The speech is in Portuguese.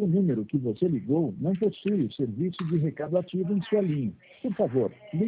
o número que você ligou não possui o serviço de recado ativo em sua linha. Por favor, ligue